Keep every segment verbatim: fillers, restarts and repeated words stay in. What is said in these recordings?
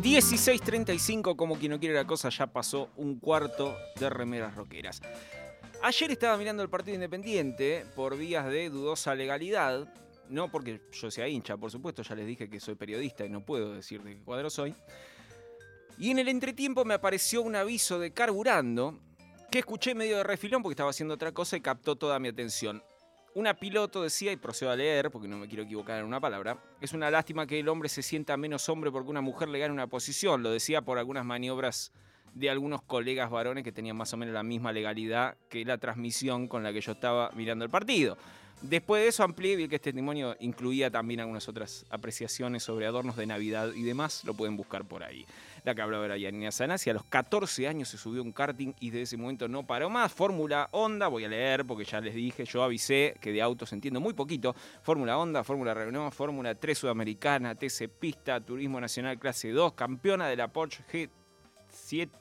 dieciséis treinta y cinco, como quien no quiere la cosa, ya pasó un cuarto de remeras rockeras. Ayer estaba mirando el partido Independiente por vías de dudosa legalidad. No porque yo sea hincha, por supuesto, ya les dije que soy periodista y no puedo decir de qué cuadro soy. Y en el entretiempo me apareció un aviso de Carburando que escuché medio de refilón porque estaba haciendo otra cosa y captó toda mi atención. Una piloto decía, y procedo a leer porque no me quiero equivocar en una palabra: es una lástima que el hombre se sienta menos hombre porque una mujer le gane una posición. Lo decía por algunas maniobras de algunos colegas varones que tenían más o menos la misma legalidad que la transmisión con la que yo estaba mirando el partido. Después de eso amplié y vi que este testimonio incluía también algunas otras apreciaciones sobre adornos de Navidad y demás. Lo pueden buscar por ahí. La que hablaba era Yanina Sanasi. A los catorce años se subió un karting y desde ese momento no paró más. Fórmula Honda, voy a leer porque ya les dije, yo avisé que de autos entiendo muy poquito. Fórmula Honda, Fórmula Renault, Fórmula tres Sudamericana, T C Pista, Turismo Nacional Clase dos, campeona de la Porsche G siete...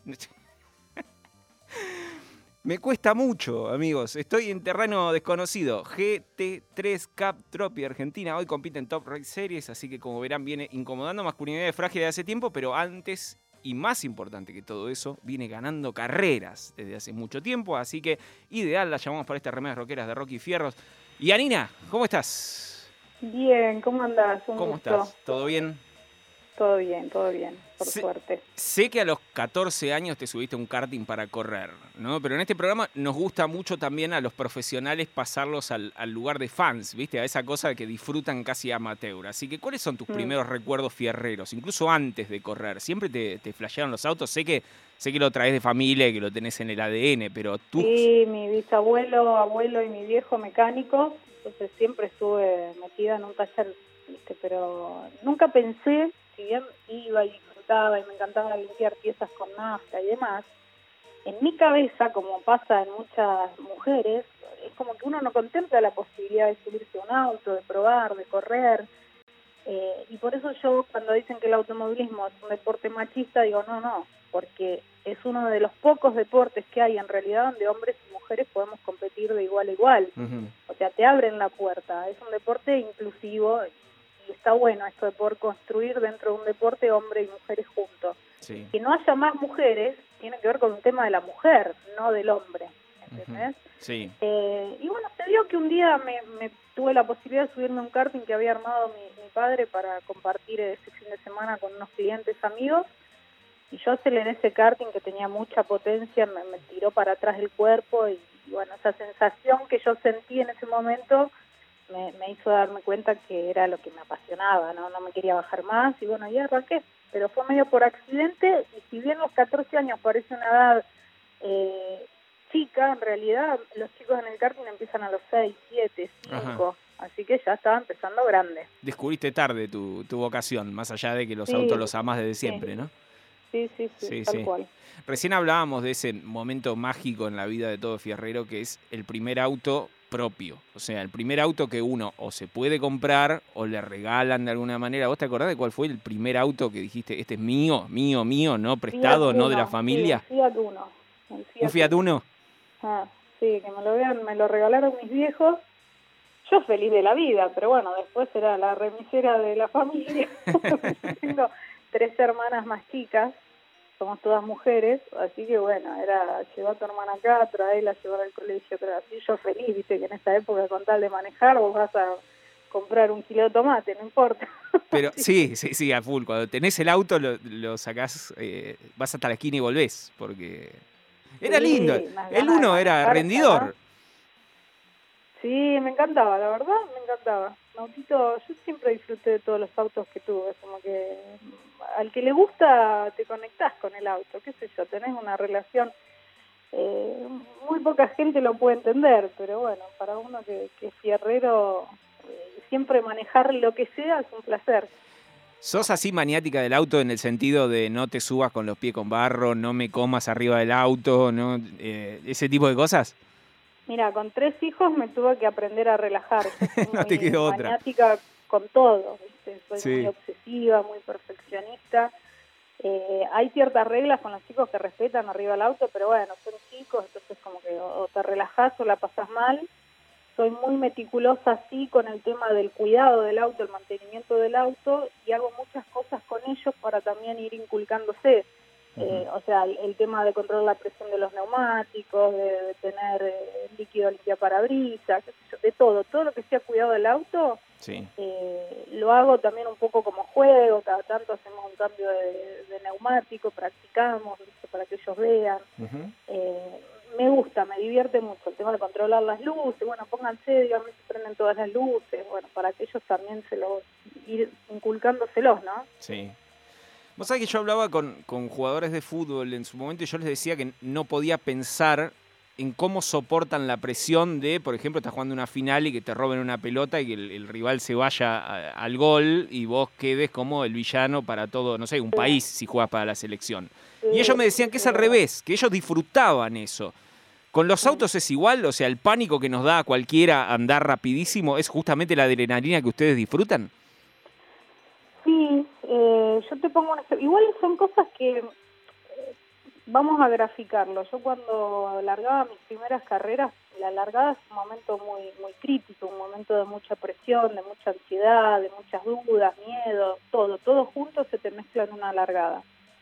Me cuesta mucho, amigos. Estoy en terreno desconocido. G T tres Cup Trophy Argentina. Hoy compite en Top Race Series, así que como verán viene incomodando. Masculinidad frágil de hace tiempo, pero antes y más importante que todo eso, viene ganando carreras desde hace mucho tiempo. Así que ideal la llamamos para estas remeras rockeras de Rocky Fierros. Y Anina, ¿cómo estás? Bien, ¿cómo andás? Un ¿Cómo gusto. estás? ¿Todo bien? Todo bien, todo bien, por sé, suerte. Sé que a los catorce años te subiste a un karting para correr, ¿no? Pero en este programa nos gusta mucho también a los profesionales pasarlos al, al lugar de fans, ¿viste? A esa cosa que disfrutan casi amateur. Así que, ¿cuáles son tus mm. primeros recuerdos fierreros? Incluso antes de correr. ¿Siempre te, te flashearon los autos? Sé que, sé que lo traes de familia y que lo tenés en el A D N, pero tú... Sí, mi bisabuelo, abuelo y mi viejo mecánicos, entonces siempre estuve metida en un taller, ¿viste? Pero nunca pensé, si bien iba y disfrutaba y me encantaba limpiar piezas con nafta y demás, en mi cabeza, como pasa en muchas mujeres, es como que uno no contempla la posibilidad de subirse a un auto, de probar, de correr, eh, y por eso yo cuando dicen que el automovilismo es un deporte machista, digo no, no, porque es uno de los pocos deportes que hay en realidad donde hombres y mujeres podemos competir de igual a igual. Uh-huh. O sea, te abren la puerta, es un deporte inclusivo. Y está bueno esto de poder construir dentro de un deporte hombres y mujeres juntos. Sí. Que no haya más mujeres tiene que ver con un tema de la mujer, no del hombre, ¿entendés? Uh-huh. Sí. Eh, y bueno, se dio que un día me, me tuve la posibilidad de subirme a un karting que había armado mi, mi padre para compartir ese fin de semana con unos clientes amigos, y yo aceleré ese karting que tenía mucha potencia, me, me tiró para atrás el cuerpo, y, y bueno, esa sensación que yo sentí en ese momento Me, me hizo darme cuenta que era lo que me apasionaba, ¿no? No me quería bajar más y bueno, ya arranqué, pero fue medio por accidente. Y si bien los catorce años parece una edad eh, chica, en realidad los chicos en el karting empiezan a los seis, siete, cinco, así que ya estaba empezando grande. Descubriste tarde tu, tu vocación, más allá de que los sí, autos los amás desde sí. siempre, ¿no? Sí, sí, sí, sí tal sí. cual. Recién hablábamos de ese momento mágico en la vida de todo fierrero, que es el primer auto propio. O sea, el primer auto que uno o se puede comprar o le regalan de alguna manera. ¿Vos te acordás de cuál fue el primer auto que dijiste, este es mío, mío, mío, no prestado, Fiat no Uno, de la familia? Sí, Fiat Uno. Fiat ¿Un Fiat Uno? Ah, sí, que me lo, vean, me lo regalaron mis viejos. Yo feliz de la vida, pero bueno, después era la remisera de la familia. Tengo tres hermanas más chicas, somos todas mujeres, así que bueno, era llevar a tu hermana acá, traerla, llevar al colegio, pero así yo feliz, viste que en esta época con tal de manejar vos vas a comprar un kilo de tomate, no importa. Pero sí, sí, sí, a full, cuando tenés el auto lo, lo sacás, eh, vas hasta la esquina y volvés, porque era sí, lindo, el Uno era rendidor. ¿No? Sí, me encantaba, la verdad, me encantaba. Autito, yo siempre disfruté de todos los autos que tuve, como que al que le gusta te conectás con el auto, qué sé yo, tenés una relación, eh, muy poca gente lo puede entender, pero bueno, para uno que, que es fierrero, eh, siempre manejar lo que sea es un placer. ¿Sos así maniática del auto en el sentido de no te subas con los pies con barro, no me comas arriba del auto, no eh, ese tipo de cosas? Mira, con tres hijos me tuve que aprender a relajar. Soy no te quedó otra. Maniática con todo, ¿viste? Soy sí. muy obsesiva, muy perfeccionista. Eh, hay ciertas reglas con los chicos que respetan arriba del auto, pero bueno, son chicos, entonces como que o te relajás o la pasás mal. soy muy meticulosa así con el tema del cuidado del auto, el mantenimiento del auto, y hago muchas cosas con ellos para también ir inculcándose. Uh-huh. eh, o sea, el, el tema de controlar la presión de los neumáticos, de, de tener eh, líquido limpiaparabrisas, qué sé yo, de todo, todo lo que sea cuidado del auto, sí. eh, lo hago también un poco como juego, cada tanto hacemos un cambio de, de neumático, practicamos, ¿viste? Para que ellos vean. Uh-huh. eh, me gusta, me divierte mucho el tema de controlar las luces, bueno, pónganse, díganme si prenden todas las luces, bueno, para que ellos también se lo, ir inculcándoselos, ¿no? Sí. Vos sabés que yo hablaba con, con jugadores de fútbol en su momento y yo les decía que no podía pensar en cómo soportan la presión de, por ejemplo, estás jugando una final y que te roben una pelota y que el, el rival se vaya a, al gol y vos quedes como el villano para todo, no sé, un sí. país si jugás para la selección. Sí, y ellos me decían que es al revés, que ellos disfrutaban eso. ¿Con los autos es igual? O sea, el pánico que nos da a cualquiera andar rapidísimo, ¿es justamente la adrenalina que ustedes disfrutan? Sí, eh, yo te pongo un ejemplo. Igual son cosas que eh, vamos a graficarlo. Yo cuando largaba mis primeras carreras, la largada es un momento muy muy crítico, un momento de mucha presión, de mucha ansiedad, de muchas dudas, miedo, todo, todo junto se te mezcla en una largada.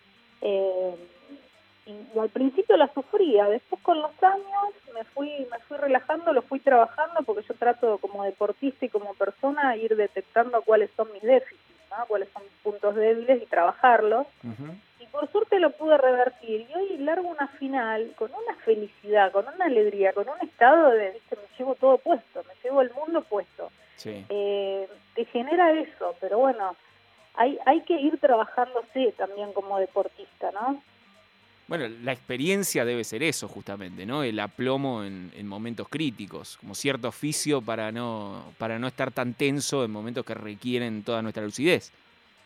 Eh, y, y al principio la sufría, después con los años me fui me fui relajando, lo fui trabajando, porque yo trato como deportista y como persona ir detectando cuáles son mis déficits, ¿no? Cuáles son mis puntos débiles y trabajarlos. Uh-huh. Y por suerte lo pude revertir, y hoy largo una final con una felicidad, con una alegría, con un estado de, viste, me llevo todo puesto, me llevo el mundo puesto. Sí. Eh, te genera eso, pero bueno, hay hay que ir trabajándose también como deportista, ¿no? Bueno, la experiencia debe ser eso justamente, ¿no? El aplomo en, en momentos críticos, como cierto oficio para no, para no estar tan tenso en momentos que requieren toda nuestra lucidez.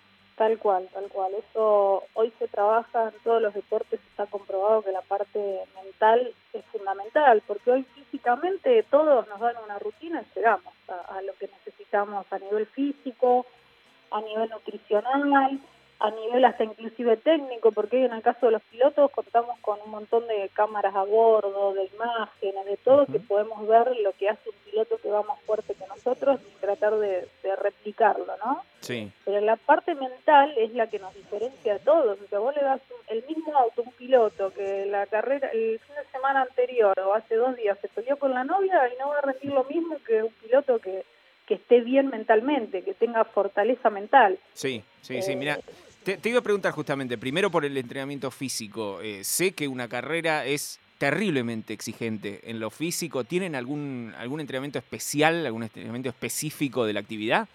Tal cual, tal cual. Eso hoy se trabaja en todos los deportes, está comprobado que la parte mental es fundamental, porque hoy físicamente todos nos dan una rutina y llegamos a, a lo que necesitamos a nivel físico, a nivel nutricional, a nivel hasta inclusive técnico, porque hoy en el caso de los pilotos contamos con un montón de cámaras a bordo, de imágenes, de todo, uh-huh. que podemos ver lo que hace un piloto que va más fuerte que nosotros y tratar de, de replicarlo, ¿no? Sí. Pero la parte mental es la que nos diferencia a todos. O sea, vos le das un, el mismo auto a un piloto que la carrera, el fin de semana anterior o hace dos días se peleó con la novia y no va a rendir lo mismo que un piloto que que esté bien mentalmente, que tenga fortaleza mental. Sí, sí, eh, sí, mira, te, te iba a preguntar justamente, primero por el entrenamiento físico. Eh, sé que una carrera es terriblemente exigente en lo físico. ¿Tienen algún algún entrenamiento especial, algún entrenamiento específico de la actividad?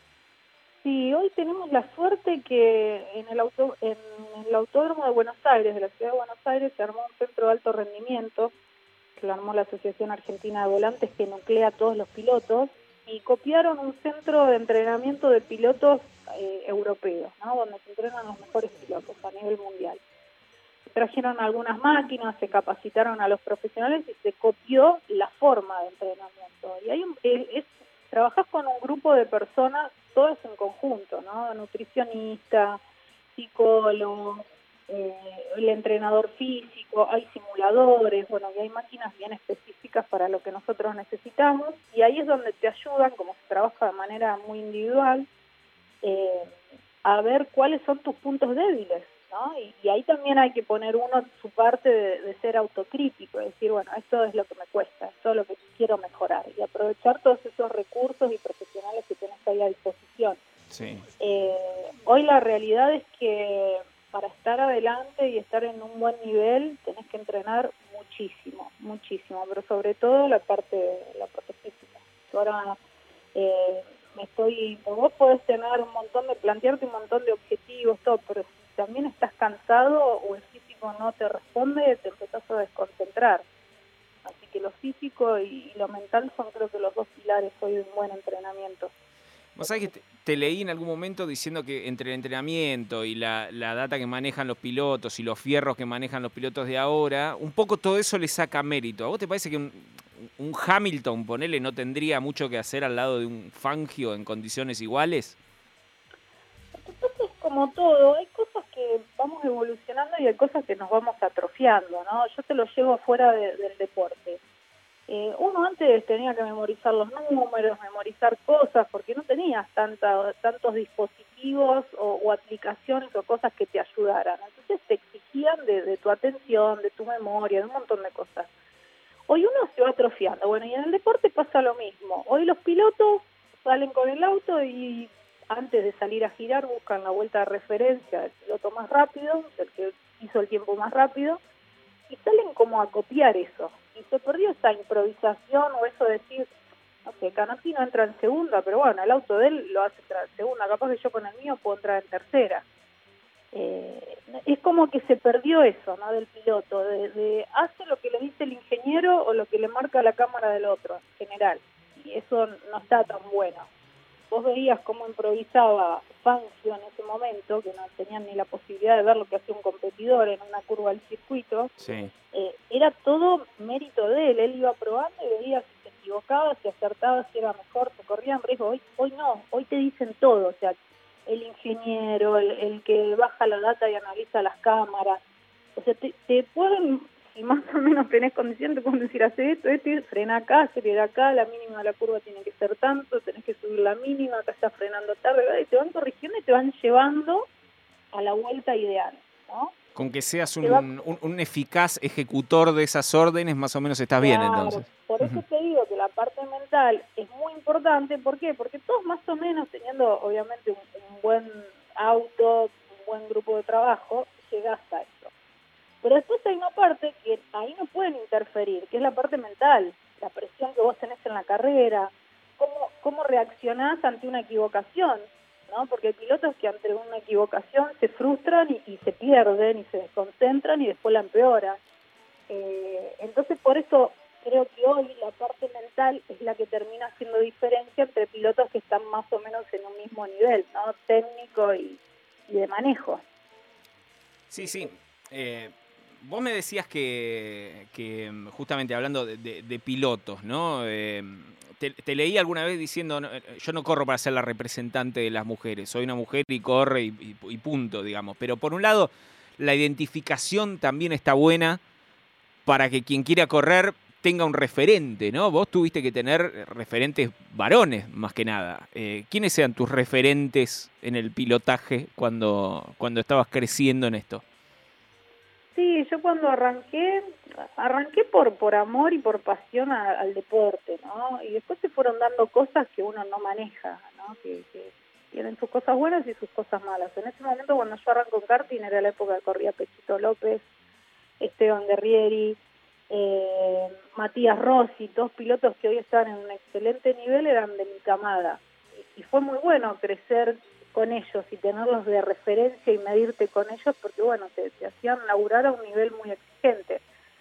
Sí, hoy tenemos la suerte que en el, auto, en el Autódromo de Buenos Aires, de la Ciudad de Buenos Aires, se armó un centro de alto rendimiento, que lo armó la Asociación Argentina de Volantes, que nuclea a todos los pilotos, y copiaron un centro de entrenamiento de pilotos eh, europeos, ¿no? Donde se entrenan los mejores pilotos a nivel mundial. Trajeron algunas máquinas, se capacitaron a los profesionales y se copió la forma de entrenamiento. Y hay un, es, es, trabajás con un grupo de personas, todas en conjunto, ¿no? Nutricionista, psicólogo, eh, el entrenador físico, hay simuladores, bueno, y hay máquinas bien específicas para lo que nosotros necesitamos, y ahí es donde te ayudan, como se trabaja de manera muy individual, eh, a ver cuáles son tus puntos débiles, ¿no? Y, y ahí también hay que poner uno su parte de, de ser autocrítico, es decir, bueno, esto es lo que me cuesta, esto es lo que quiero mejorar, y aprovechar todos esos recursos y profesionales que tenés ahí a disposición. Sí. Eh, hoy la realidad es que para estar adelante y estar en un buen nivel tenés que entrenar muchísimo, muchísimo, pero sobre todo la parte, la parte física. Ahora eh, me estoy, vos podés tener un montón de, plantearte un montón de objetivos, todo, pero si también estás cansado o el físico no te responde, te empezás a desconcentrar. Así que lo físico y, y lo mental son creo que los dos pilares hoy de un buen entrenamiento. Vos sabés que te, te leí en algún momento diciendo que entre el entrenamiento y la, la data que manejan los pilotos y los fierros que manejan los pilotos de ahora, un poco todo eso le saca mérito. ¿A vos te parece que un, un Hamilton, ponele, no tendría mucho que hacer al lado de un Fangio en condiciones iguales? Entonces, como todo, hay cosas que vamos evolucionando y hay cosas que nos vamos atrofiando, ¿no? Yo te lo llevo fuera de, del deporte. Eh, uno antes tenía que memorizar los números, memorizar cosas, porque no tenías tanta, tantos dispositivos o, o aplicaciones o cosas que te ayudaran. Entonces te exigían de, de tu atención, de tu memoria, de un montón de cosas. Hoy uno se va atrofiando. Bueno, y en el deporte pasa lo mismo. Hoy los pilotos salen con el auto y antes de salir a girar buscan la vuelta de referencia del piloto más rápido, del que hizo el tiempo más rápido, y salen como a copiar eso. Y se perdió esa improvisación o eso de decir, no sé, Canapino entra en segunda, pero bueno, el auto de él lo hace entrar en segunda, capaz que yo con el mío puedo entrar en tercera. Eh, es como que se perdió eso, ¿no? Del piloto, de, de hace lo que le dice el ingeniero o lo que le marca la cámara del otro, en general. Y eso no está tan bueno. Vos veías cómo improvisaba Fangio en ese momento, que no tenían ni la posibilidad de ver lo que hacía un competidor en una curva del circuito. Sí. Eh, era todo mérito de él, él iba probando y veía si se equivocaba, si acertaba, si era mejor, se corrían riesgo. Hoy, hoy no, hoy te dicen todo, o sea, el ingeniero, el, el que baja la data y analiza las cámaras, o sea, te, te pueden, si más o menos tenés condición, te pueden decir, hace esto, esto, frena acá, acelera acá, la mínima de la curva tiene que ser tanto, tenés que subir la mínima, acá estás frenando tarde, ¿verdad? Y te van corrigiendo y te van llevando a la vuelta ideal, ¿no? Con que seas Te va un, un, un eficaz ejecutor de esas órdenes, más o menos estás bien, Claro, entonces. por eso Uh-huh. te digo que la parte mental es muy importante. ¿Por qué? Porque todos más o menos teniendo obviamente un, un buen auto, un buen grupo de trabajo, llegás a eso. Pero después hay una parte que ahí no pueden interferir, que es la parte mental, la presión que vos tenés en la carrera, cómo, cómo reaccionás ante una equivocación, ¿no? Porque hay pilotos que ante una equivocación se frustran y, y se pierden y se desconcentran y después la empeoran. Eh, entonces por eso creo que hoy la parte mental es la que termina haciendo diferencia entre pilotos que están más o menos en un mismo nivel, ¿no? Técnico y, y de manejo. Sí, sí. Eh, vos me decías que, que justamente hablando de, de, de pilotos, ¿no? Eh, te, te leí alguna vez diciendo, no, yo no corro para ser la representante de las mujeres, soy una mujer y corre y, y, y punto, digamos. Pero por un lado, la identificación también está buena para que quien quiera correr tenga un referente, ¿no? Vos tuviste que tener referentes varones, más que nada. Eh, ¿Quiénes eran tus referentes en el pilotaje cuando, cuando estabas creciendo en esto? Sí, yo cuando arranqué, arranqué por, por amor y por pasión a, al deporte, ¿no? Y después se fueron dando cosas que uno no maneja, ¿no? Que, que tienen sus cosas buenas y sus cosas malas. En ese momento, cuando yo arranco en karting, era la época que corría Pechito López, Esteban Guerrieri, eh, Matías Rossi, dos pilotos que hoy están en un excelente nivel, eran de mi camada. Y fue muy bueno crecer con ellos y tenerlos de referencia y medirte con ellos porque, bueno, te, te hacían laburar a un nivel muy exigente.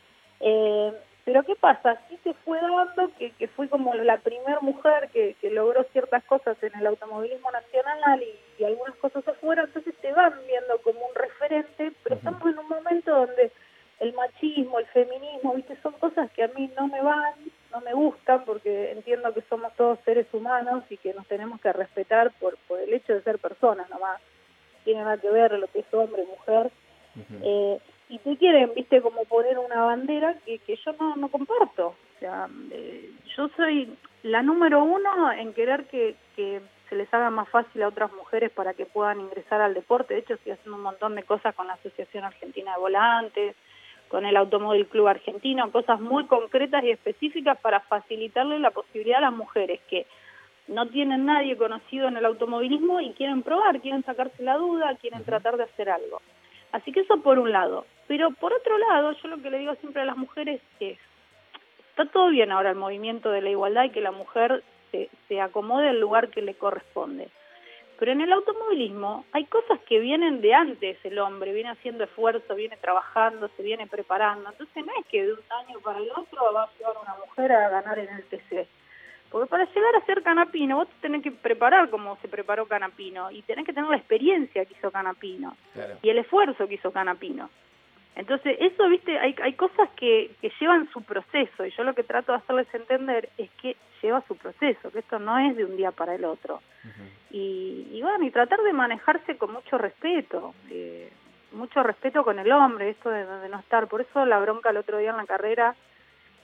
Eh, pero ¿qué pasa? Sí se fue dando que, que fui como la primera mujer que, que logró ciertas cosas en el automovilismo nacional y, y algunas cosas afuera, entonces te van viendo como un referente, pero estamos en un momento donde el machismo, el feminismo, ¿viste? Son cosas que a mí no me van, no me gustan, porque entiendo que somos todos seres humanos y que nos tenemos que respetar por, por el hecho de ser personas nomás. Tiene nada que ver lo que es hombre, mujer. Uh-huh. eh, y te quieren, ¿viste? Como poner una bandera que, que yo no, no comparto. O sea, eh, yo soy la número uno en querer que, que se les haga más fácil a otras mujeres para que puedan ingresar al deporte. De hecho, estoy haciendo un montón de cosas con la Asociación Argentina de Volantes, con el Automóvil Club Argentino, cosas muy concretas y específicas para facilitarle la posibilidad a las mujeres que no tienen nadie conocido en el automovilismo y quieren probar, quieren sacarse la duda, quieren tratar de hacer algo. Así que eso por un lado. Pero por otro lado, yo lo que le digo siempre a las mujeres es, está todo bien ahora el movimiento de la igualdad y que la mujer se, se acomode al lugar que le corresponde. Pero en el automovilismo hay cosas que vienen de antes, el hombre viene haciendo esfuerzo, viene trabajando, se viene preparando. Entonces no es que de un año para el otro va a llevar una mujer a ganar en el T C. Porque para llegar a ser Canapino vos tenés que preparar como se preparó Canapino y tenés que tener la experiencia que hizo Canapino, claro, y el esfuerzo que hizo Canapino. Entonces eso, viste, hay, hay cosas que, que llevan su proceso y yo lo que trato de hacerles entender es que lleva su proceso, que esto no es de un día para el otro. Uh-huh. y, y bueno, y tratar de manejarse con mucho respeto, eh, mucho respeto con el hombre, esto de, de no estar, por eso la bronca el otro día en la carrera,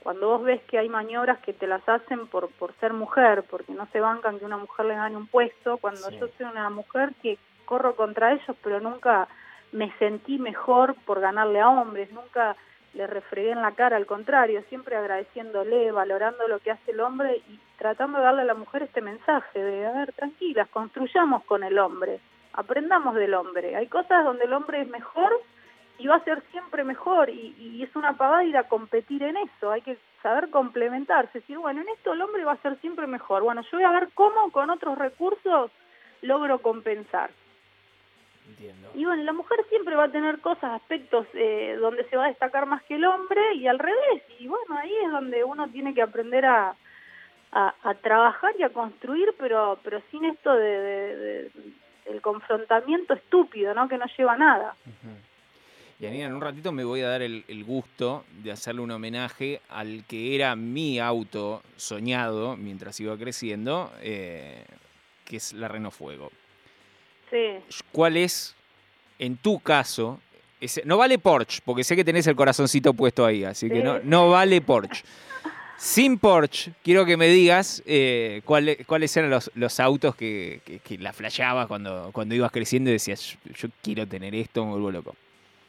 cuando vos ves que hay maniobras que te las hacen por, por ser mujer, porque no se bancan que una mujer le gane un puesto, cuando Sí. yo soy una mujer que corro contra ellos, pero nunca me sentí mejor por ganarle a hombres, nunca le refregué en la cara, al contrario, siempre agradeciéndole, valorando lo que hace el hombre y tratando de darle a la mujer este mensaje de, a ver, tranquilas, construyamos con el hombre, aprendamos del hombre. Hay cosas donde el hombre es mejor y va a ser siempre mejor y, y es una pavada ir a competir en eso, hay que saber complementarse, decir, bueno, en esto el hombre va a ser siempre mejor, bueno, yo voy a ver cómo con otros recursos logro compensar. Entiendo. Y bueno, la mujer siempre va a tener cosas, aspectos eh, donde se va a destacar más que el hombre y al revés. Y bueno, ahí es donde uno tiene que aprender a, a, a trabajar y a construir, pero pero sin esto de, de, de el confrontamiento estúpido, ¿no? Que no lleva a nada. Uh-huh. Y Anina, en un ratito me voy a dar el, el gusto de hacerle un homenaje al que era mi auto soñado mientras iba creciendo, eh, que es la Renault Fuego. Sí. ¿Cuál es, en tu caso, ese, no vale Porsche, porque sé que tenés el corazoncito puesto ahí, así Sí. que no, no vale Porsche. Sin Porsche, quiero que me digas eh, cuál, cuáles eran los, los autos que, que, que la flasheabas cuando, cuando ibas creciendo y decías, yo, yo quiero tener esto, me vuelvo loco.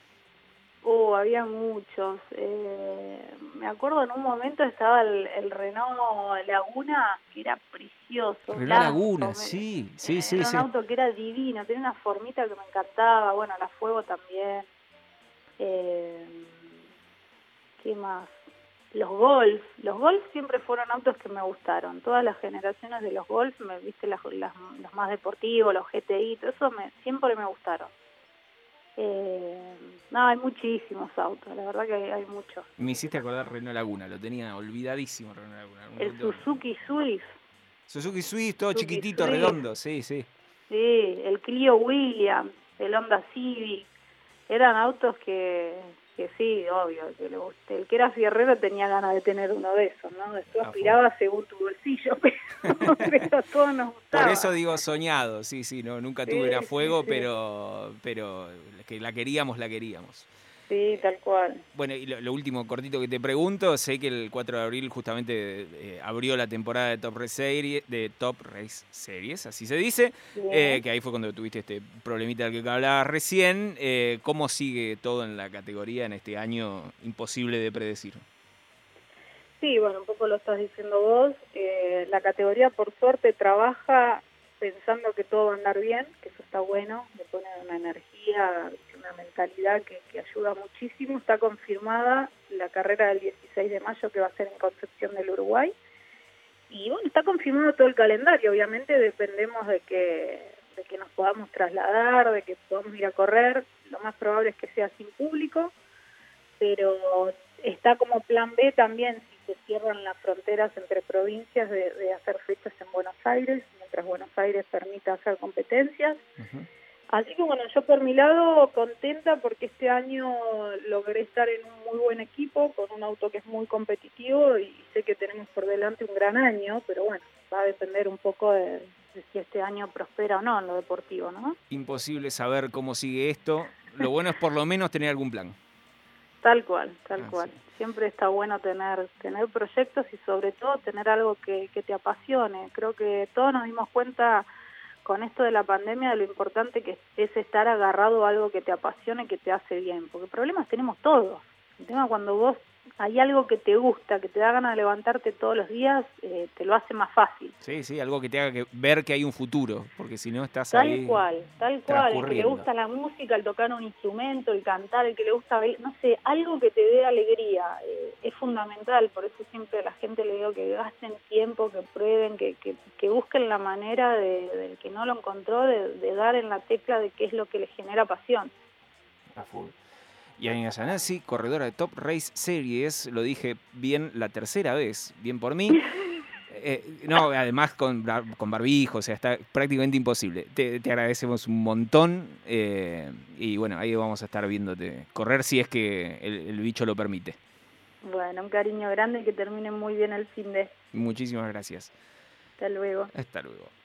Uh, había muchos. Eh, me acuerdo en un momento estaba el, el Renault Laguna, que era precioso. Renault blanco, Laguna, me- sí, sí, sí, Era sí. un auto que era divino, tenía una formita que me encantaba. Bueno, la Fuego también. Eh, ¿Qué más? Los Golf. Los Golf siempre fueron autos que me gustaron. Todas las generaciones de los Golf, me viste las, las, los más deportivos, los G T I, todo eso me, siempre me gustaron. Eh, no, hay muchísimos autos, la verdad que hay, hay muchos. Me hiciste acordar Renault Laguna, lo tenía olvidadísimo Renault Laguna. El Un- Suzuki Swift. Suzuki Swift, todo Suzuki chiquitito, Swift. redondo, sí, sí. Sí, el Clio Williams, el Honda Civic. Eran autos que, que sí, obvio, que le guste. El que era fierrero tenía ganas de tener uno de esos, ¿no? Después Ah, aspiraba según tu bolsillo, pero, pero a todos nos gustaba. Por eso digo soñado, sí, sí, no, nunca Sí, tuve la sí, Fuego, sí. pero, pero que la queríamos, la queríamos. Sí, tal cual. Bueno, y lo, lo último cortito que te pregunto, sé que el cuatro de abril justamente eh, abrió la temporada de Top Race Series, de Top Race Series, así se dice, eh, que ahí fue cuando tuviste este problemita del que hablabas recién. Eh, ¿Cómo sigue todo en la categoría en este año imposible de predecir? Sí, bueno, un poco lo estás diciendo vos. Eh, la categoría, por suerte, trabaja pensando que todo va a andar bien, que eso está bueno, le pone una energía, una mentalidad que, que ayuda muchísimo. Está confirmada la carrera del dieciséis de mayo que va a ser en Concepción del Uruguay. Y bueno, está confirmado todo el calendario. Obviamente dependemos de que, de que nos podamos trasladar, de que podamos ir a correr. Lo más probable es que sea sin público, pero está como plan B también si se cierran las fronteras entre provincias de, de hacer fechas en Buenos Aires, mientras Buenos Aires permita hacer competencias. Uh-huh. Así que bueno, yo por mi lado contenta porque este año logré estar en un muy buen equipo, con un auto que es muy competitivo y sé que tenemos por delante un gran año, pero bueno, va a depender un poco de, de si este año prospera o no en lo deportivo, ¿no? Imposible saber cómo sigue esto, lo bueno es por lo menos tener algún plan. Tal cual, tal ah, cual. Sí. Siempre está bueno tener tener proyectos y sobre todo tener algo que, que te apasione. Creo que todos nos dimos cuenta con esto de la pandemia de lo importante que es estar agarrado a algo que te apasione, que te hace bien. Porque problemas tenemos todos. El tema cuando vos hay algo que te gusta, que te da ganas de levantarte todos los días, eh, te lo hace más fácil. Sí, sí, algo que te haga que ver que hay un futuro, porque si no estás tal ahí cual, tal cual, el que le gusta la música, el tocar un instrumento, el cantar, el que le gusta, no sé, algo que te dé alegría, eh, es fundamental, por eso siempre a la gente le digo que gasten tiempo, que prueben, que, que, que busquen la manera de, del que no lo encontró, de, de dar en la tecla de qué es lo que le genera pasión. A full. Y Anina Sanasi, corredora de Top Race Series, lo dije bien la tercera vez, bien por mí. Eh, no, además con, con barbijo, o sea, está prácticamente imposible. Te, te agradecemos un montón eh, y bueno, ahí vamos a estar viéndote correr si es que el, el bicho lo permite. Bueno, un cariño grande y que termine muy bien el fin de. Muchísimas gracias. Hasta luego. Hasta luego.